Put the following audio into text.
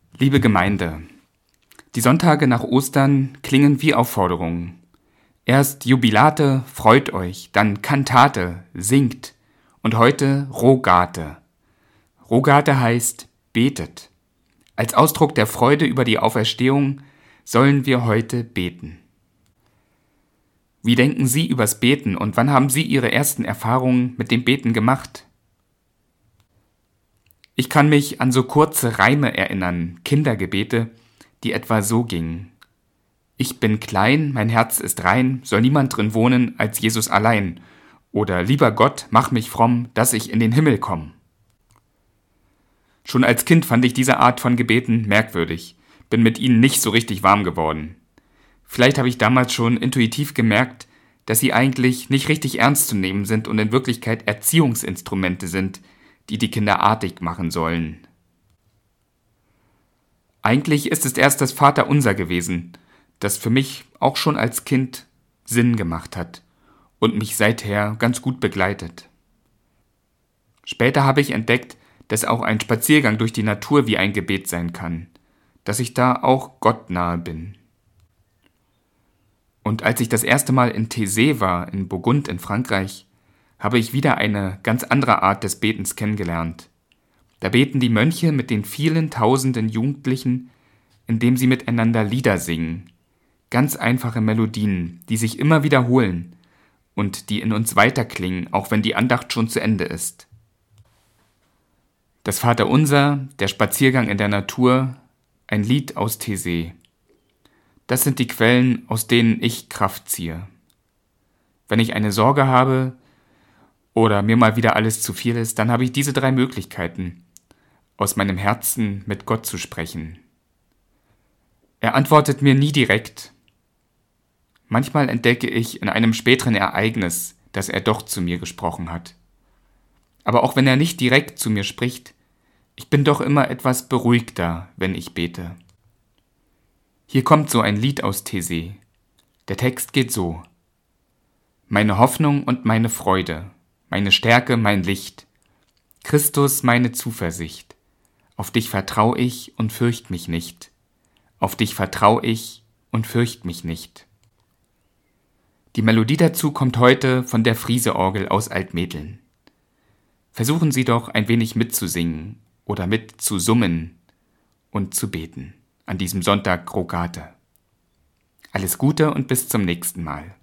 Liebe Gemeinde, die Sonntage nach Ostern klingen wie Aufforderungen. Erst Jubilate, freut euch, dann Kantate, singt und heute Rogate. Rogate heißt betet. Als Ausdruck der Freude über die Auferstehung sollen wir heute beten. Wie denken Sie übers Beten und wann haben Sie Ihre ersten Erfahrungen mit dem Beten gemacht? Ich kann mich an so kurze Reime erinnern, Kindergebete, die etwa so gingen. Ich bin klein, mein Herz ist rein, soll niemand drin wohnen als Jesus allein. Oder lieber Gott, mach mich fromm, dass ich in den Himmel komm. Schon als Kind fand ich diese Art von Gebeten merkwürdig, bin mit ihnen nicht so richtig warm geworden. Vielleicht habe ich damals schon intuitiv gemerkt, dass sie eigentlich nicht richtig ernst zu nehmen sind und in Wirklichkeit Erziehungsinstrumente sind, die die Kinder artig machen sollen. Eigentlich ist es erst das Vaterunser gewesen, das für mich auch schon als Kind Sinn gemacht hat und mich seither ganz gut begleitet. Später habe ich entdeckt, dass auch ein Spaziergang durch die Natur wie ein Gebet sein kann, dass ich da auch Gott nahe bin. Und als ich das erste Mal in Taizé war, in Burgund in Frankreich, habe ich wieder eine ganz andere Art des Betens kennengelernt. Da beten die Mönche mit den vielen tausenden Jugendlichen, indem sie miteinander Lieder singen. Ganz einfache Melodien, die sich immer wiederholen und die in uns weiterklingen, auch wenn die Andacht schon zu Ende ist. Das Vaterunser, der Spaziergang in der Natur, ein Lied aus Taizé. Das sind die Quellen, aus denen ich Kraft ziehe. Wenn ich eine Sorge habe, oder mir mal wieder alles zu viel ist, dann habe ich diese 3 Möglichkeiten, aus meinem Herzen mit Gott zu sprechen. Er antwortet mir nie direkt. Manchmal entdecke ich in einem späteren Ereignis, dass er doch zu mir gesprochen hat. Aber auch wenn er nicht direkt zu mir spricht, ich bin doch immer etwas beruhigter, wenn ich bete. Hier kommt so ein Lied aus Taizé. Der Text geht so: Meine Hoffnung und meine Freude, meine Stärke, mein Licht, Christus meine Zuversicht, auf dich vertrau ich und fürcht mich nicht, auf dich vertrau ich und fürcht mich nicht. Die Melodie dazu kommt heute von der Frieseorgel aus Altmetteln. Versuchen Sie doch ein wenig mitzusingen oder mitzusummen und zu beten an diesem Sonntag Rogate. Alles Gute und bis zum nächsten Mal.